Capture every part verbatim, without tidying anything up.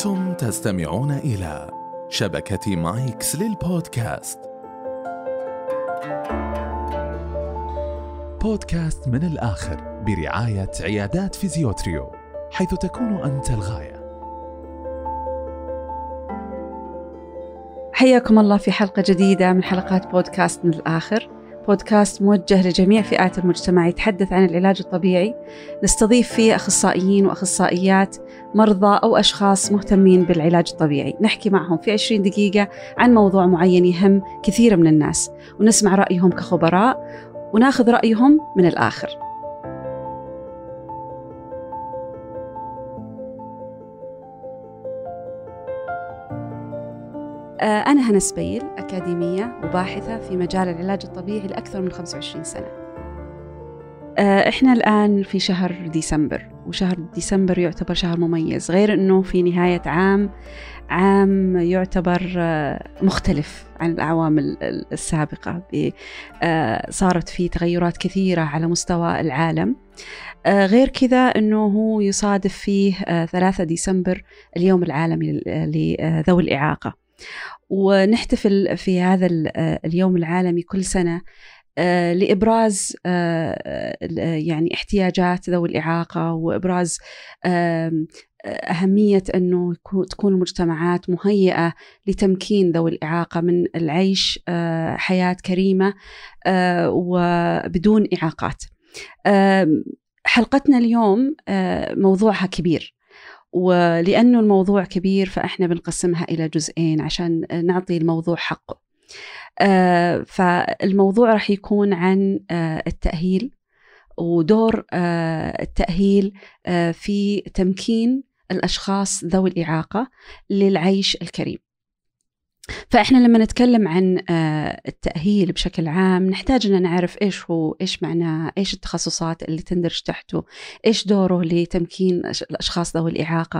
أنتم تستمعون إلى شبكة مايكس للبودكاست. بودكاست من الآخر برعاية عيادات فيزيوتريو، حيث تكون أنت الغاية. حياكم الله في حلقة جديدة من حلقات بودكاست من الآخر، بودكاست موجه لجميع فئات المجتمع يتحدث عن العلاج الطبيعي. نستضيف فيه أخصائيين وأخصائيات، مرضى أو أشخاص مهتمين بالعلاج الطبيعي، نحكي معهم في عشرين دقيقة عن موضوع معين يهم كثير من الناس، ونسمع رأيهم كخبراء وناخذ رأيهم من الآخر. أنا هنا سبيل، أكاديمية وباحثة في مجال العلاج الطبيعي لأكثر من خمسة وعشرين سنة. إحنا الآن في شهر ديسمبر، وشهر ديسمبر يعتبر شهر مميز، غير أنه في نهاية عام عام يعتبر مختلف عن الأعوام السابقة. صارت فيه تغيرات كثيرة على مستوى العالم. غير كذا أنه هو يصادف فيه ثلاثة ديسمبر اليوم العالمي لذوي الإعاقة، ونحتفل في هذا اليوم العالمي كل سنة لإبراز يعني احتياجات ذوي الإعاقة، وإبراز أهمية أنه تكون المجتمعات مهيئة لتمكين ذوي الإعاقة من العيش حياة كريمة وبدون إعاقات. حلقتنا اليوم موضوعها كبير، ولأنه الموضوع كبير فإحنا بنقسمها إلى جزئين عشان نعطي الموضوع حقه. آه فالموضوع رح يكون عن آه التأهيل، ودور آه التأهيل آه في تمكين الأشخاص ذوي الإعاقة للعيش الكريم. فإحنا لما نتكلم عن آه التأهيل بشكل عام نحتاج أن نعرف إيش هو، إيش معناه، إيش التخصصات اللي تندرج تحته، إيش دوره لتمكين الأشخاص ذوي الإعاقة.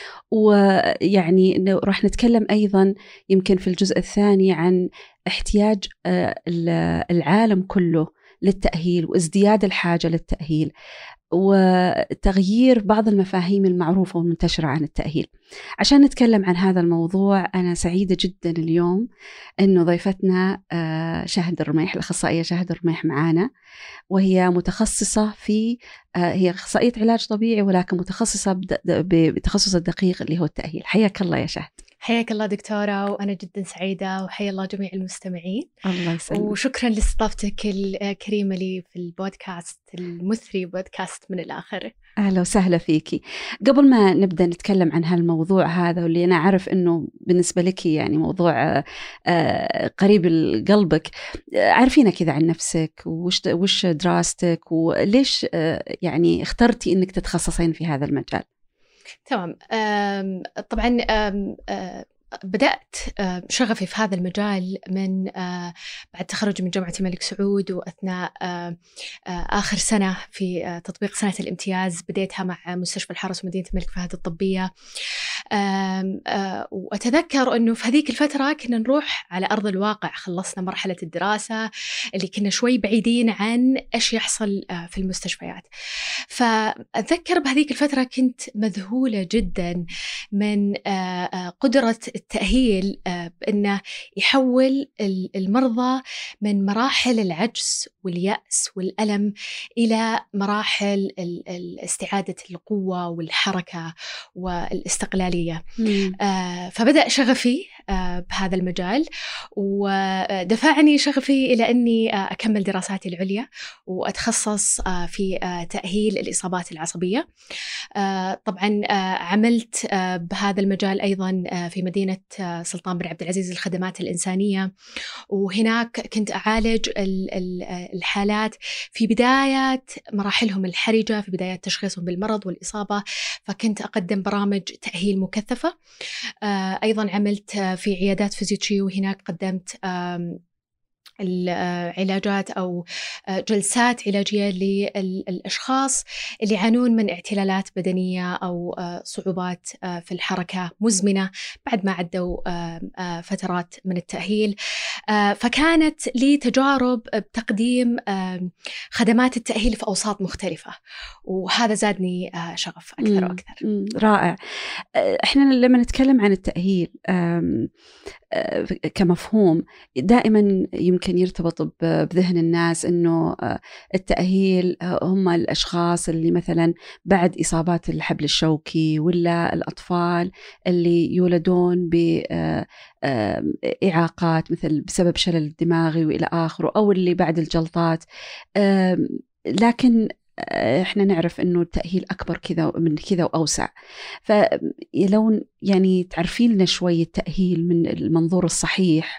ويعني راح نتكلم أيضا يمكن في الجزء الثاني عن احتياج العالم كله للتأهيل، وازدياد الحاجة للتأهيل، وتغيير بعض المفاهيم المعروفة والمنتشرة عن التأهيل. عشان نتكلم عن هذا الموضوع أنا سعيدة جدا اليوم أنه ضيفتنا شهد الرميح، الأخصائية شهد الرميح معانا، وهي متخصصة في هي أخصائية علاج طبيعي، ولكن متخصصة بتخصص الدقيق اللي هو التأهيل. حياك الله يا شهد. حياك الله دكتورة، وأنا جدا سعيدة، وحيا الله جميع المستمعين. الله يسلمك، وشكرا لاستضافتك الكريمة لي في البودكاست المثري، بودكاست من الآخر. أهلا وسهلا فيكي. قبل ما نبدأ نتكلم عن هالموضوع هذا، واللي أنا أعرف أنه بالنسبة لك يعني موضوع قريب لقلبك، عارفينا كذا عن نفسك، وش وش دراستك، وليش يعني اخترتي أنك تتخصصين في هذا المجال؟ تمام. طبعا بدأت شغفي في هذا المجال من بعد تخرج من جامعة الملك سعود، وأثناء آخر سنة في تطبيق سنة الامتياز بديتها مع مستشفى الحرس ومدينة الملك فهد الطبية. وأتذكر أنه في هذيك الفترة كنا نروح على أرض الواقع، خلصنا مرحلة الدراسة اللي كنا شوي بعيدين عن إيش يحصل في المستشفيات. فأتذكر بهذيك الفترة كنت مذهولة جدا من قدرة التأهيل بأنه يحول المرضى من مراحل العجز واليأس والألم إلى مراحل استعادة القوة والحركة والاستقلالية. آه فبدأ شغفي آه بهذا المجال، ودفعني شغفي إلى أني آه أكمل دراساتي العليا وأتخصص آه في آه تأهيل الإصابات العصبية. آه طبعا آه عملت آه بهذا المجال أيضا آه في مدينة آه سلطان بن عبد العزيز الخدمات الإنسانية، وهناك كنت أعالج الحالات في بداية مراحلهم الحرجة، في بداية تشخيصهم بالمرض والإصابة، فكنت أقدم برامج تأهيل مكثفة. أيضا عملت في عيادات فيزيوتريو، وهناك قدمت العلاجات أو جلسات علاجية للأشخاص اللي يعانون من اعتلالات بدنية أو صعوبات في الحركة مزمنة بعد ما عدوا فترات من التأهيل. فكانت لي تجارب بتقديم خدمات التأهيل في أوساط مختلفة، وهذا زادني شغف أكثر وأكثر. رائع. إحنا لما نتكلم عن التأهيل كمفهوم دائما يمكن يرتبط بذهن الناس أنه التأهيل هم الأشخاص اللي مثلا بعد إصابات الحبل الشوكي، ولا الأطفال اللي يولدون بإعاقات مثل بسبب شلل الدماغي وإلى آخره، أو اللي بعد الجلطات. لكن إحنا نعرف إنه التأهيل أكبر كذا من كذا وأوسع. فلو يعني تعرفي لنا شوية التأهيل من المنظور الصحيح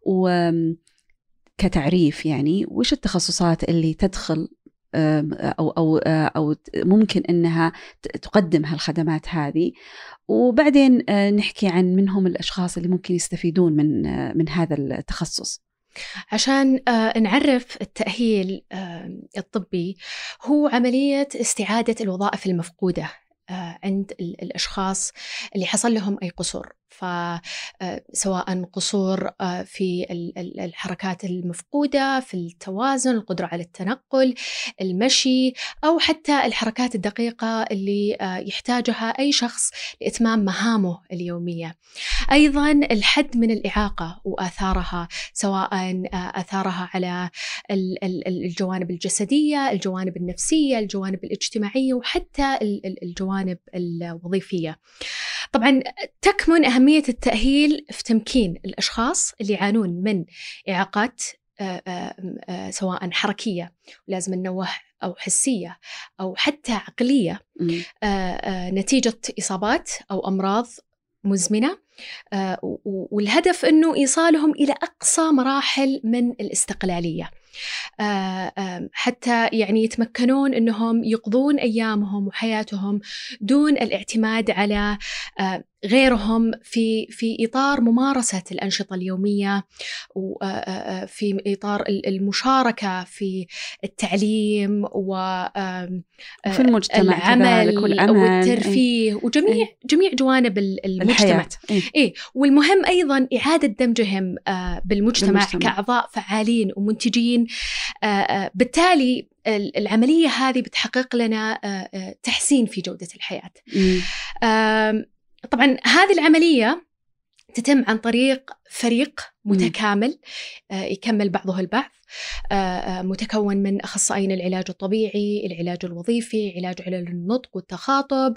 وكتعريف، يعني وش التخصصات اللي تدخل أو أو أو ممكن إنها تقدم هالخدمات هذه، وبعدين نحكي عن منهم الأشخاص اللي ممكن يستفيدون من من هذا التخصص. عشان نعرف التأهيل الطبي، هو عملية استعادة الوظائف المفقودة عند الأشخاص اللي حصل لهم أي قصور، فسواء قصور في الحركات المفقودة، في التوازن، القدرة على التنقل، المشي، أو حتى الحركات الدقيقة اللي يحتاجها أي شخص لإتمام مهامه اليومية. أيضاً الحد من الإعاقة وآثارها، سواء آثارها على الجوانب الجسدية، الجوانب النفسية، الجوانب الاجتماعية، وحتى الجوانب الوظيفية. طبعاً تكمن أهمية التأهيل في تمكين الأشخاص اللي يعانون من إعاقات سواء حركية، ولازم ننوه، أو حسية، أو حتى عقلية، نتيجة إصابات أو أمراض مزمنة، والهدف أنه إيصالهم إلى أقصى مراحل من الاستقلالية، حتى يعني يتمكنون أنهم يقضون أيامهم وحياتهم دون الاعتماد على غيرهم في في إطار ممارسة الأنشطة اليومية، وفي إطار المشاركة في التعليم وفي المجتمع العمل والترفيه وجميع جميع جوانب المجتمع. إيه، والمهم أيضا إعادة دمجهم بالمجتمع, بالمجتمع كأعضاء فعالين ومنتجين. بالتالي العملية هذه بتحقق لنا تحسين في جودة الحياة. طبعاً هذه العملية تتم عن طريق فريق متكامل يكمل بعضه البعض، متكون من أخصائيين العلاج الطبيعي، العلاج الوظيفي، علاج علل النطق والتخاطب،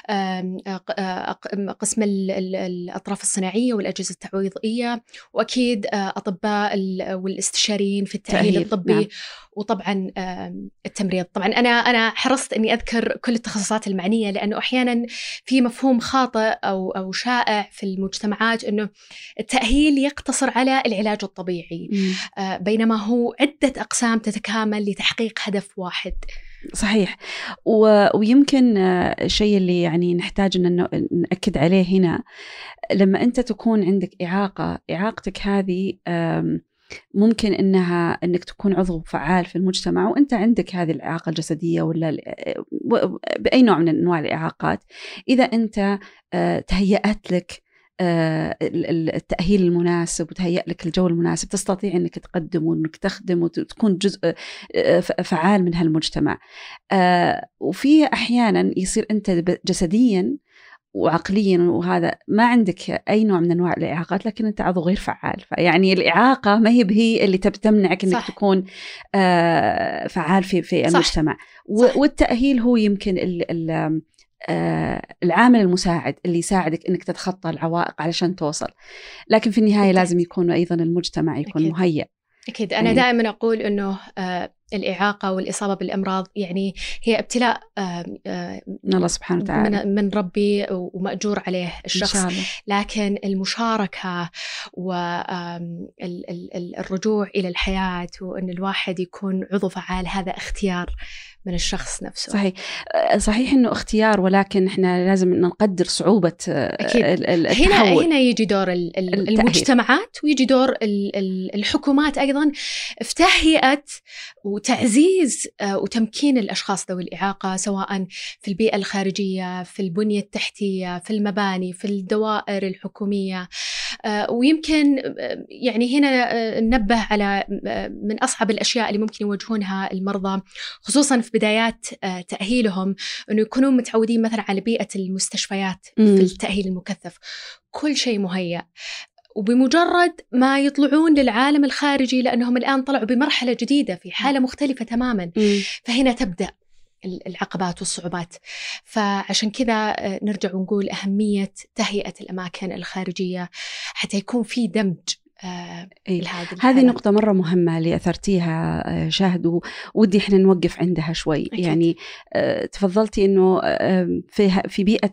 قسم الأطراف الصناعية والأجهزة التعويضية، وأكيد أطباء والاستشاريين في التأهيل الطبي. نعم. وطبعا التمريض. طبعا أنا أنا حرصت أني أذكر كل التخصصات المعنية، لأنه أحيانا في مفهوم خاطئ أو أو شائع في المجتمعات أنه التأهيل يقتصر على العلاج الطبيعي، م. بينما هو عدة أقسام تتكامل لتحقيق هدف واحد. صحيح. ويمكن الشيء اللي يعني نحتاج أن نأكد عليه هنا، لما أنت تكون عندك إعاقة، إعاقتك هذه ممكن إنها إنك تكون عضو فعال في المجتمع وأنت عندك هذه الإعاقة الجسدية ولا بأي نوع من أنواع الإعاقات، إذا أنت تهيأت لك التأهيل المناسب وتهيأ لك الجو المناسب، تستطيع أنك تقدم وأنك تخدم وتكون جزء فعال من هالمجتمع. وفي أحيانا يصير أنت جسديا وعقليا وهذا ما عندك أي نوع من أنواع الإعاقات، لكن أنت عضو غير فعال. فيعني الإعاقة ما هي بهي اللي تمنعك أنك صح. تكون فعال في في المجتمع. صح. والتأهيل هو يمكن ال ال العامل المساعد اللي يساعدك أنك تتخطى العوائق علشان توصل، لكن في النهاية أكيد. لازم يكون أيضا المجتمع يكون أكيد. مهيأ. أكيد. أنا أي. دائما أقول أنه الإعاقة والإصابة بالأمراض يعني هي ابتلاء من الله سبحانه وتعالى، من, من ربي ومأجور عليه الشخص، لكن المشاركة والرجوع إلى الحياة وأن الواحد يكون عضو فعال هذا اختيار من الشخص نفسه. صحيح صحيح إنه اختيار، ولكن إحنا لازم نقدر صعوبة التحول. هنا هنا يجي دور المجتمعات ويجي دور الحكومات أيضا في تهيئة وتعزيز وتمكين الأشخاص ذوي الإعاقة، سواء في البيئة الخارجية، في البنية التحتية، في المباني، في الدوائر الحكومية. ويمكن يعني هنا ننبه على من أصعب الأشياء اللي ممكن يواجهونها المرضى خصوصا في بدايات تأهيلهم، أنه يكونوا متعودين مثلا على بيئة المستشفيات في التأهيل المكثف، كل شيء مهيأ، وبمجرد ما يطلعون للعالم الخارجي لأنهم الآن طلعوا بمرحلة جديدة في حالة مختلفة تماما، فهنا تبدأ العقبات والصعوبات. فعشان كذا نرجع ونقول أهمية تهيئة الأماكن الخارجية حتى يكون في دمج. آه هذه نقطة مرة مهمة اللي أثرتيها شاهد، ودي إحنا نوقف عندها شوي. أكيد. يعني آه تفضلتي إنه آه في في بيئة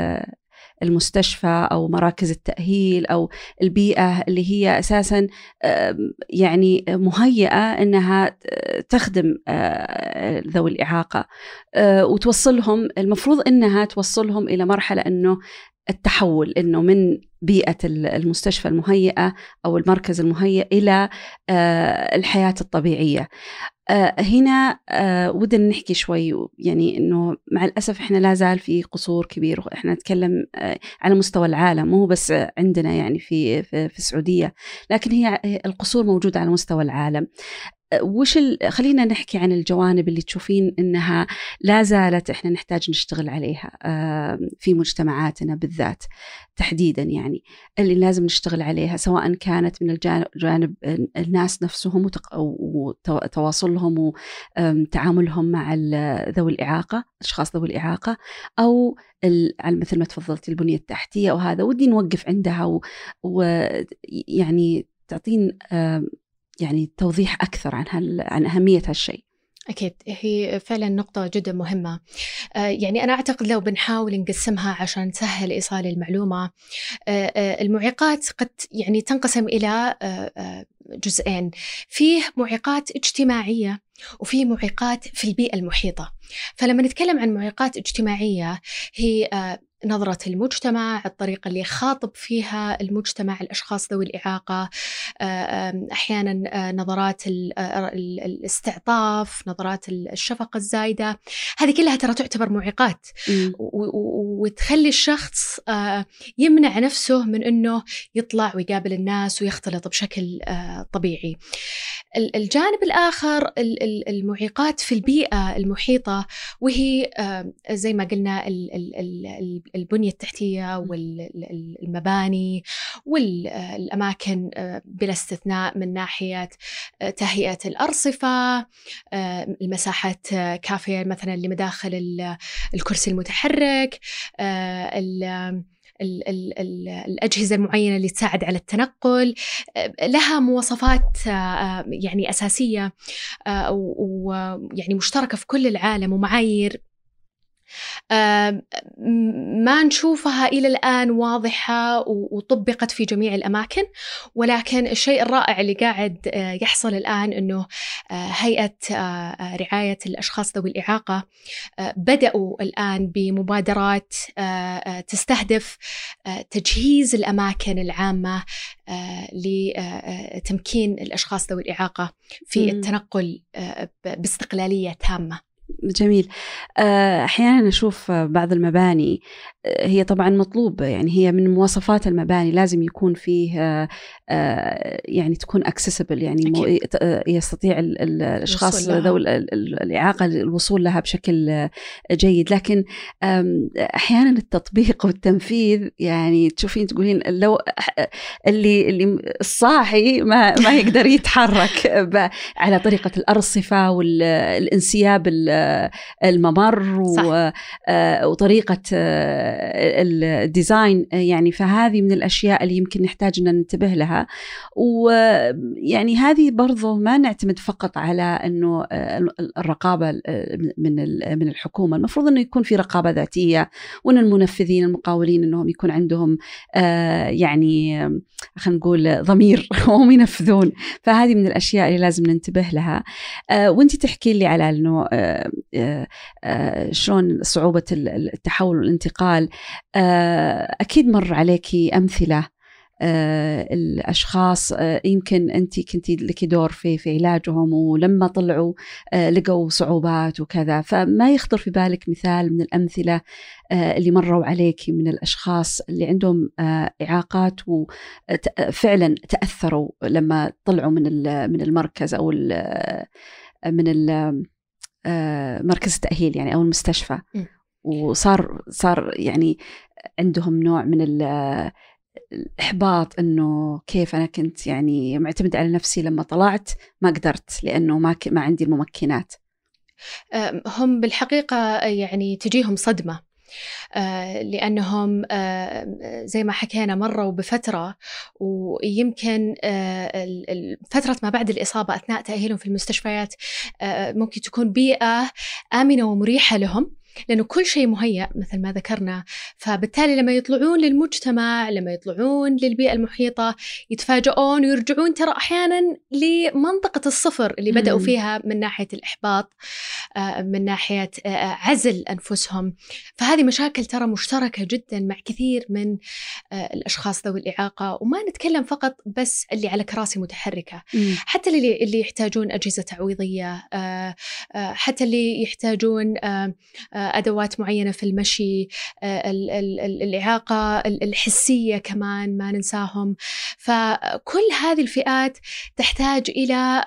المستشفى أو مراكز التأهيل أو البيئة اللي هي أساساً يعني مهيئة أنها تخدم ذوي الإعاقة وتوصلهم، المفروض أنها توصلهم إلى مرحلة أنه التحول، أنه من بيئة المستشفى المهيئة أو المركز المهيئ إلى الحياة الطبيعية. هنا ودنا نحكي شوي، يعني إنه مع الأسف إحنا لا زال في قصور كبير، إحنا نتكلم على مستوى العالم مو بس عندنا يعني في في السعودية، لكن هي القصور موجودة على مستوى العالم. وش ال... خلينا نحكي عن الجوانب اللي تشوفين إنها لا زالت إحنا نحتاج نشتغل عليها في مجتمعاتنا بالذات تحديدا، يعني اللي لازم نشتغل عليها سواء كانت من الجانب الناس نفسهم وتواصلهم وتعاملهم مع ذوي الإعاقة، أشخاص ذوي الإعاقة، أو مثل ما تفضلتي البنية التحتية. وهذا ودي نوقف عندها ويعني تعطين يعني توضيح أكثر عن هال... عن أهمية هالشيء. أكيد هي فعلا نقطة جدا مهمة. آه يعني أنا أعتقد لو بنحاول نقسمها عشان نسهل إيصال المعلومة، آه آه المعيقات قد يعني تنقسم إلى آه آه جزئين، فيه معيقات اجتماعية وفيه معيقات في البيئة المحيطة. فلما نتكلم عن معيقات اجتماعية هي آه نظرة المجتمع، الطريقة اللي يخاطب فيها المجتمع الأشخاص ذوي الإعاقة، أحيانا نظرات الاستعطاف، نظرات الشفقة الزايدة، هذه كلها ترى تعتبر معيقات وتخلي الشخص يمنع نفسه من أنه يطلع ويقابل الناس ويختلط بشكل طبيعي. الجانب الآخر المعيقات في البيئة المحيطة، وهي زي ما قلنا البنية التحتية والمباني والأماكن بلا استثناء، من ناحية تهيئة الأرصفة، المساحات كافية مثلا لمداخل الكرسي المتحرك، ال ال ال الأجهزة المعينة اللي تساعد على التنقل، لها مواصفات يعني أساسية ويعني مشتركة في كل العالم، ومعايير ما نشوفها إلى الآن واضحة وطبقت في جميع الأماكن. ولكن الشيء الرائع اللي قاعد يحصل الآن أنه هيئة رعاية الأشخاص ذوي الإعاقة بدأوا الآن بمبادرات تستهدف تجهيز الأماكن العامة لتمكين الأشخاص ذوي الإعاقة في التنقل باستقلالية تامة. جميل. أحيانا نشوف بعض المباني هي طبعا مطلوب، يعني هي من مواصفات المباني لازم يكون فيه يعني تكون accessible، يعني يستطيع الأشخاص ذوي الإعاقة الوصول لها بشكل جيد. لكن أحيانا التطبيق والتنفيذ يعني تشوفين تقولين لو اللي اللي الصاحي ما ما يقدر يتحرك على طريقة الأرصفة والانسياب الممر وطريقة الديزاين، يعني فهذه من الأشياء اللي يمكن نحتاج أن ننتبه لها. ويعني هذه برضو ما نعتمد فقط على أنه الرقابة من من الحكومة، المفروض أنه يكون في رقابة ذاتية، وأن المنفذين المقاولين أنهم يكون عندهم يعني خلينا نقول ضمير وهم ينفذون. فهذه من الأشياء اللي لازم ننتبه لها. وانتي تحكي لي على أنه شلون صعوبة التحول والانتقال. أكيد مر عليكي أمثلة الأشخاص يمكن أنتي كنتي لك دور في في علاجهم، ولما طلعوا لقوا صعوبات وكذا، فما يخطر في بالك مثال من الأمثلة اللي مروا عليكي من الأشخاص اللي عندهم إعاقات وفعلا تأثروا لما طلعوا من من المركز أو من مركز التأهيل يعني أو المستشفى، وصار صار يعني عندهم نوع من الإحباط إنه كيف أنا كنت يعني معتمد على نفسي، لما طلعت ما قدرت لأنه ما ما عندي الممكنات. هم بالحقيقة يعني تجيهم صدمة، لأنهم زي ما حكينا مروا بفترة، ويمكن فترة ما بعد الإصابة أثناء تأهيلهم في المستشفيات ممكن تكون بيئة آمنة ومريحة لهم، لأنه كل شيء مهيأ مثل ما ذكرنا. فبالتالي لما يطلعون للمجتمع، لما يطلعون للبيئة المحيطة، يتفاجئون ويرجعون ترى أحيانا لمنطقة الصفر اللي بدأوا فيها من ناحية الإحباط، من ناحية عزل أنفسهم. فهذه مشاكل ترى مشتركة جدا مع كثير من الأشخاص ذوي الإعاقة، وما نتكلم فقط بس اللي على كراسي متحركة، حتى اللي اللي يحتاجون أجهزة تعويضية، حتى اللي يحتاجون أدوات معينة في المشي، الإعاقة الحسية كمان ما ننساهم. فكل هذه الفئات تحتاج إلى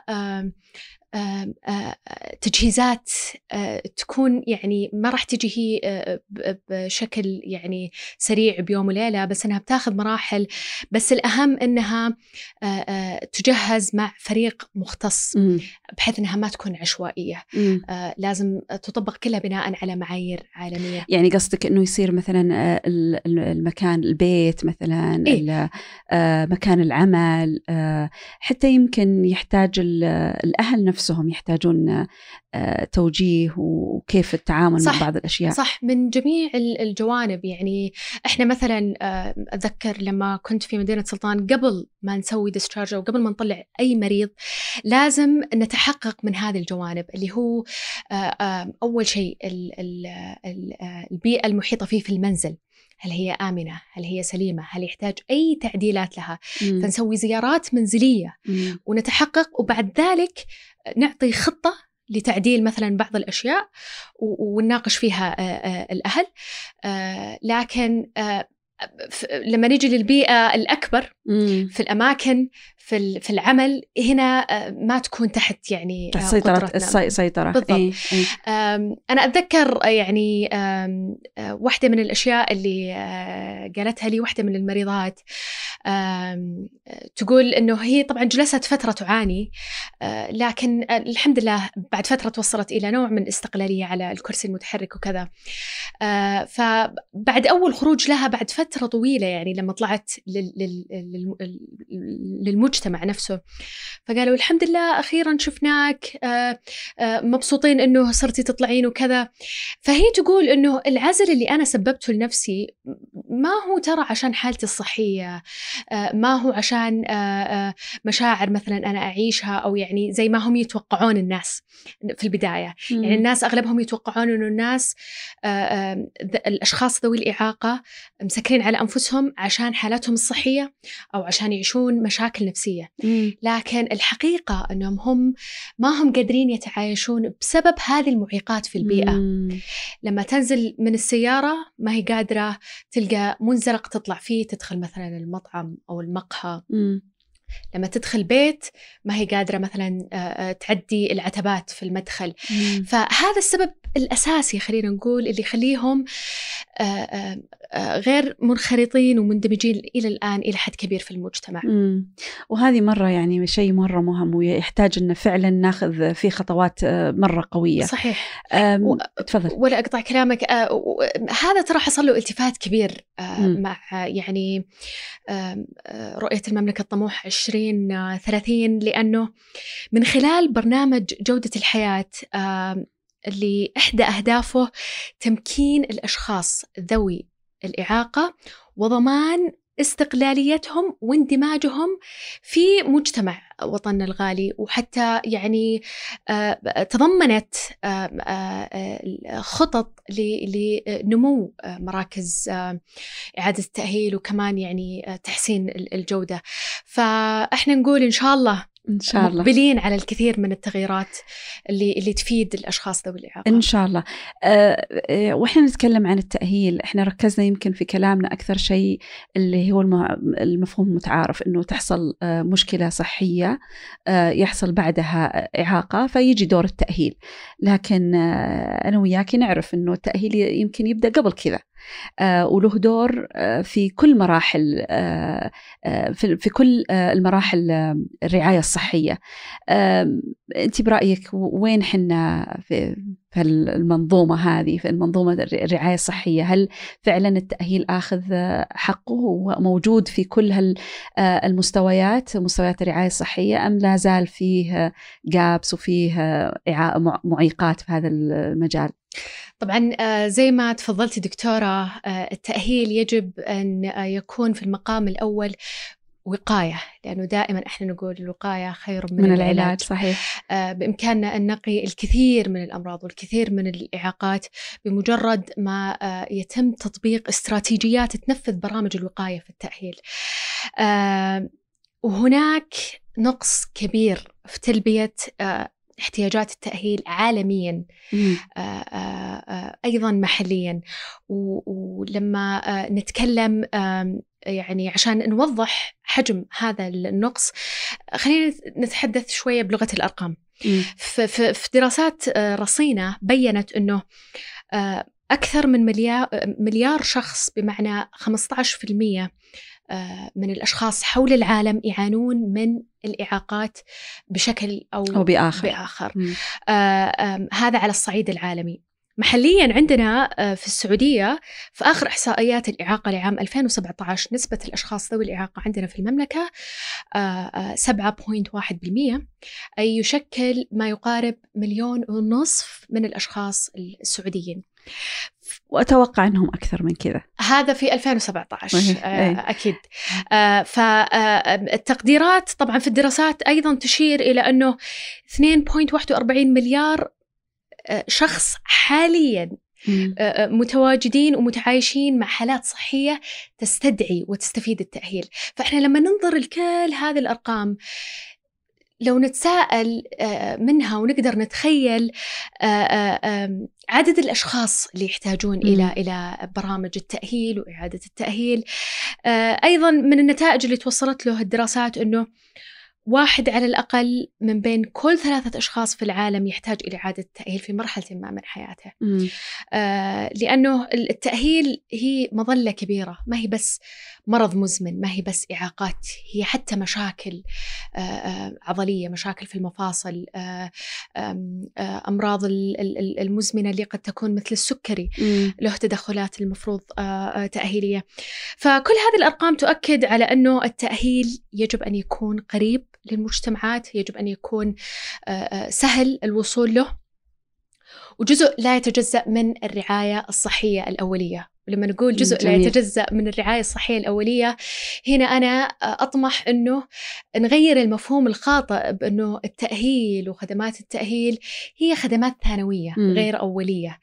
تجهيزات تكون يعني ما راح تجي هي بشكل يعني سريع بيوم وليلة، بس أنها بتاخذ مراحل. بس الأهم أنها تجهز مع فريق مختص بحيث أنها ما تكون عشوائية، لازم تطبق كلها بناء على معايير عالمية. يعني قصدك أنه يصير مثلا المكان البيت مثلا إيه؟ مكان العمل، حتى يمكن يحتاج الأهل نفسهم يحتاجون توجيه وكيف التعامل مع بعض الأشياء. صح، من جميع الجوانب. يعني إحنا مثلا أتذكر لما كنت في مدينة سلطان، قبل ما نسوي ديسشارج وقبل ما نطلع أي مريض لازم نتحقق من هذه الجوانب، اللي هو أول شيء البيئة المحيطة فيه في المنزل، هل هي آمنة؟ هل هي سليمة؟ هل يحتاج أي تعديلات لها؟ مم. فنسوي زيارات منزلية مم. ونتحقق، وبعد ذلك نعطي خطة لتعديل مثلا بعض الأشياء ونناقش فيها الأهل. لكن لما نيجي للبيئة الأكبر مم. في الأماكن في في العمل، هنا ما تكون تحت يعني سيطرة السيطرة بالضبط. إيه؟ إيه؟ أنا أتذكر يعني واحدة من الأشياء اللي قالتها لي واحدة من المريضات، تقول إنه هي طبعا جلست فترة تعاني، لكن الحمد لله بعد فترة توصلت إلى نوع من الاستقلالية على الكرسي المتحرك وكذا. فبعد أول خروج لها بعد فترة طويلة، يعني لما طلعت للمجتمع مجتمع نفسه، فقالوا الحمد لله أخيرا شفناك، مبسوطين أنه صرتي تطلعين وكذا. فهي تقول أنه العزل اللي أنا سببته لنفسي ما هو ترى عشان حالتي الصحية، ما هو عشان مشاعر مثلا أنا أعيشها، أو يعني زي ما هم يتوقعون الناس في البداية. م- يعني الناس أغلبهم يتوقعون أنه الناس الأشخاص ذوي الإعاقة مسكرين على أنفسهم عشان حالتهم الصحية أو عشان يعيشون مشاكل نفسية. مم. لكن الحقيقة أنهم هم ما هم قادرين يتعايشون بسبب هذه المعيقات في البيئة. مم. لما تنزل من السيارة ما هي قادرة تلقى منزلق تطلع فيه، تدخل مثلا المطعم أو المقهى. مم. لما تدخل بيت ما هي قادرة مثلا تعدي العتبات في المدخل. مم. فهذا السبب الأساسي خلينا نقول اللي يخليهم غير منخرطين ومندمجين إلى الآن إلى حد كبير في المجتمع. مم. وهذه مرة يعني شيء مرة مهم، ويحتاج أن فعلا ناخذ فيه خطوات مرة قوية. صحيح. و... تفضل. ولا أقطع كلامك، هذا ترى حصل له التفات كبير مم. مع يعني رؤية المملكة الطموح عشرين ثلاثين، لأنه من خلال برنامج جودة الحياة اللي إحدى أهدافه تمكين الأشخاص ذوي الإعاقة وضمان استقلاليتهم واندماجهم في مجتمع وطننا الغالي، وحتى يعني تضمنت خطط لنمو مراكز إعادة التأهيل وكمان يعني تحسين الجودة. فإحنا نقول إن شاء الله إن شاء الله مقبلين على الكثير من التغييرات اللي اللي تفيد الأشخاص ذوي الإعاقة إن شاء الله. أه وإحنا نتكلم عن التأهيل، إحنا ركزنا يمكن في كلامنا أكثر شيء اللي هو المفهوم المتعارف، إنه تحصل أه مشكلة صحية أه يحصل بعدها إعاقة فيجي دور التأهيل. لكن أه أنا وياك نعرف إنه التأهيل يمكن يبدأ قبل كذا، آه وله دور آه في كل مراحل آه آه في, في كل آه المراحل آه الرعاية الصحية. آه أنت برأيك وين حنا في, في المنظومة هذه، في المنظومة الرعاية الصحية؟ هل فعلا التأهيل آخذ حقه وموجود في كل هال آه المستويات، مستويات الرعاية الصحية، أم لا زال فيه جابس وفيه آه معيقات في هذا المجال؟ طبعا زي ما تفضلتي دكتورة، التأهيل يجب أن يكون في المقام الأول وقاية، لأنه دائما إحنا نقول الوقاية خير من, من العلاج. العلاج صحيح. بإمكاننا أن نقي الكثير من الأمراض والكثير من الإعاقات بمجرد ما يتم تطبيق استراتيجيات تنفذ برامج الوقاية في التأهيل. وهناك نقص كبير في تلبية احتياجات التأهيل عالميا، آآ آآ أيضا محليا. ولما نتكلم يعني عشان نوضح حجم هذا النقص، خلينا نتحدث شوية بلغة الأرقام. في دراسات رصينة بيّنت أنه أكثر من مليار, مليار شخص، بمعنى خمسة عشر بالمئة من الأشخاص حول العالم يعانون من الإعاقات بشكل أو, أو بآخر, بآخر. آه آه هذا على الصعيد العالمي. محليا عندنا في السعودية في آخر إحصائيات الإعاقة لعام ألفين وسبعة عشر نسبة الأشخاص ذوي الإعاقة عندنا في المملكة سبعة فاصلة واحد بالمئة، أي يشكل ما يقارب مليون ونصف من الأشخاص السعوديين، وأتوقع أنهم أكثر من كذا. هذا في ألفين وسبعة عشر آه أكيد. آه فالتقديرات طبعا في الدراسات أيضا تشير إلى أنه اثنين فاصلة واحد وأربعين مليار شخص حاليا آه متواجدين ومتعايشين مع حالات صحية تستدعي وتستفيد التأهيل. فإحنا لما ننظر لكل هذه الأرقام، لو نتساءل منها ونقدر نتخيل عدد الأشخاص اللي يحتاجون م. إلى إلى برامج التأهيل وإعادة التأهيل. أيضا من النتائج اللي توصلت له الدراسات أنه واحد على الأقل من بين كل ثلاثة أشخاص في العالم يحتاج إلى إعادة التأهيل في مرحلة ما من حياته. آه لأنه التأهيل هي مظلة كبيرة، ما هي بس مرض مزمن، ما هي بس إعاقات، هي حتى مشاكل آه آه عضلية، مشاكل في المفاصل، آه آه أمراض المزمنة اللي قد تكون مثل السكري مم. له تدخلات المفروض آه تأهيلية. فكل هذه الأرقام تؤكد على أنه التأهيل يجب أن يكون قريب للمجتمعات، يجب أن يكون سهل الوصول له، وجزء لا يتجزأ من الرعاية الصحية الأولية. ولما نقول جزء جميل. لا يتجزأ من الرعاية الصحية الأولية، هنا أنا أطمح أنه نغير المفهوم الخاطئ بأنه التأهيل وخدمات التأهيل هي خدمات ثانوية م. غير أولية،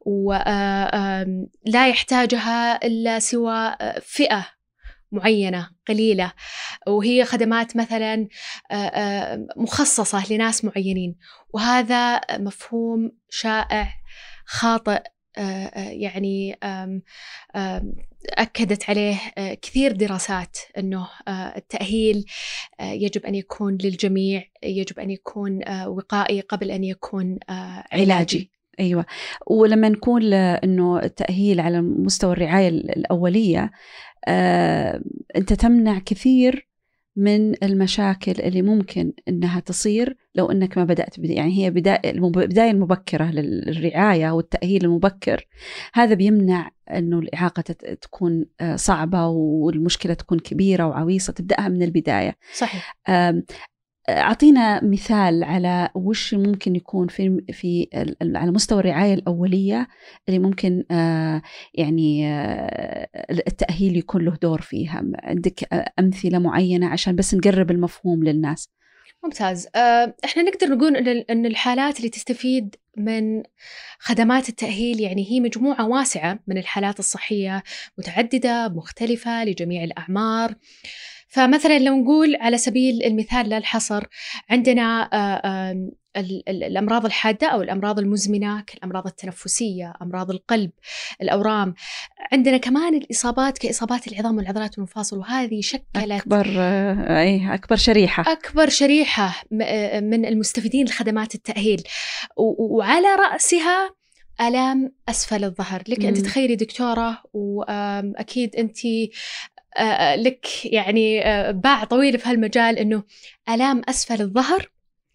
ولا يحتاجها إلا سوى فئة معينة قليلة، وهي خدمات مثلا مخصصة لناس معينين. وهذا مفهوم شائع خاطئ، يعني أكدت عليه كثير دراسات أنه التأهيل يجب أن يكون للجميع، يجب أن يكون وقائي قبل أن يكون علاجي. أيوة. ولما نقول أنه التأهيل على مستوى الرعاية الأولية، آه، أنت تمنع كثير من المشاكل اللي ممكن أنها تصير لو أنك ما بدأت بدأ. يعني هي بداية المبكرة للرعاية والتأهيل المبكر، هذا بيمنع أنه الإعاقة تكون صعبة والمشكلة تكون كبيرة وعويصة، تبدأها من البداية. صحيح. آه، أعطينا مثال على وش ممكن يكون في في على مستوى الرعاية الأولية اللي ممكن آه يعني آه التأهيل يكون له دور فيها. عندك أمثلة معينة عشان بس نقرب المفهوم للناس؟ ممتاز. احنا نقدر نقول ان الحالات اللي تستفيد من خدمات التأهيل يعني هي مجموعة واسعة من الحالات الصحية، متعددة مختلفة لجميع الأعمار. فمثلا لو نقول على سبيل المثال لا الحصر، عندنا الأمراض الحادة أو الأمراض المزمنة كالأمراض التنفسية، أمراض القلب، الأورام. عندنا كمان الإصابات كإصابات العظام والعضلات والمفاصل، وهذه شكلت أكبر أي أكبر شريحة أكبر شريحة من المستفيدين لخدمات التأهيل، وعلى رأسها آلام أسفل الظهر. لك أن تتخيلي دكتورة، وأكيد أنت لك يعني باع طويل في هالمجال، أنه آلام أسفل الظهر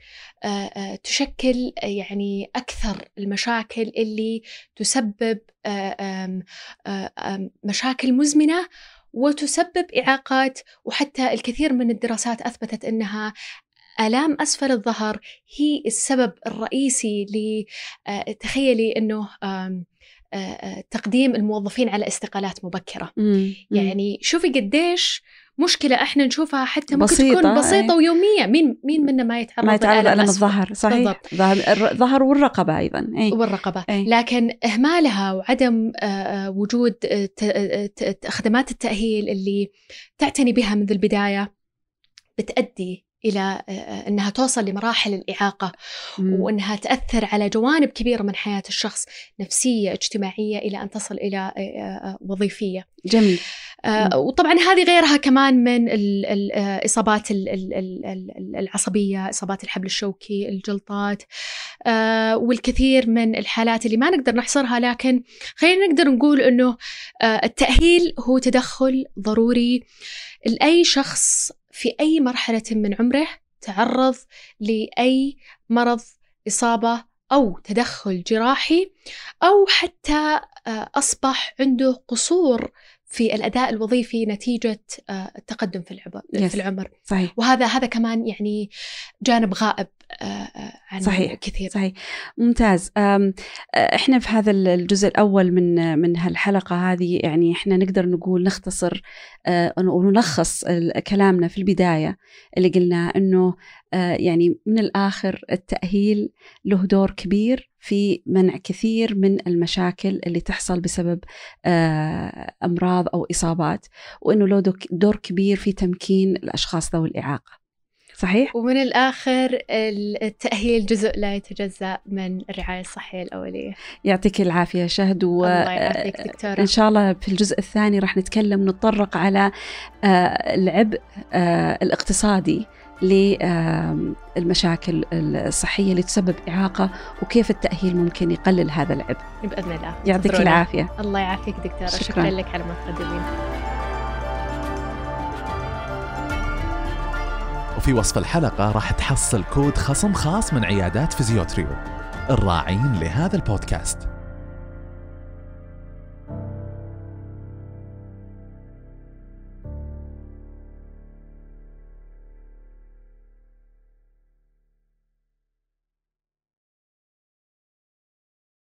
تشكل يعني أكثر المشاكل اللي تسبب مشاكل مزمنة وتسبب إعاقات. وحتى الكثير من الدراسات أثبتت أنها آلام أسفل الظهر هي السبب الرئيسي ل تخيلي أنه تقديم الموظفين على استقالات مبكرة. مم. يعني شوفي قديش مشكلة احنا نشوفها حتى ممكن بسيطة تكون بسيطة ايه. ويومية. مين مين منا ما يتعرض ما يتعرض لألم الظهر؟ صحيح، الظهر والرقبة أيضا ايه. والرقبة ايه. لكن إهمالها وعدم وجود خدمات التأهيل اللي تعتني بها منذ البداية بتؤدي إلى أنها توصل لمراحل الإعاقة. مم. وأنها تأثر على جوانب كبيرة من حياة الشخص، نفسية، اجتماعية، إلى أن تصل إلى وظيفية. جميل. آه وطبعا هذه غيرها كمان من الإصابات العصبية، إصابات الحبل الشوكي، الجلطات، آه والكثير من الحالات اللي ما نقدر نحصرها. لكن خلينا نقدر نقول أنه آه التأهيل هو تدخل ضروري لأي شخص في أي مرحلة من عمره تعرض لأي مرض، إصابة أو تدخل جراحي، أو حتى أصبح عنده قصور في الأداء الوظيفي نتيجة التقدم في العمر. yes. في العمر. صحيح. وهذا هذا كمان يعني جانب غائب عن صحيح. كثير. صحيح. ممتاز. احنا في هذا الجزء الأول من من هالحلقة هذه يعني احنا نقدر نقول نختصر ونلخص كلامنا في البداية اللي قلنا انه يعني من الآخر التأهيل له دور كبير في منع كثير من المشاكل اللي تحصل بسبب أمراض أو إصابات، وإنه له دور كبير في تمكين الأشخاص ذوي الإعاقة. صحيح؟ ومن الآخر التأهيل جزء لا يتجزأ من الرعاية الصحية الأولية. يعطيك العافية شهد، وإن شاء الله في الجزء الثاني راح نتكلم نتطرق على العبء الاقتصادي للمشاكل الصحية اللي تسبب إعاقة، وكيف التأهيل ممكن يقلل هذا العبء بإذن الله. يعطيك صبرونا. العافية. الله يعافيك دكتورة. شكرا, شكرا لك على ما تقدمين. وفي وصف الحلقة راح تحصل كود خصم خاص من عيادات فيزيوتريو الراعين لهذا البودكاست.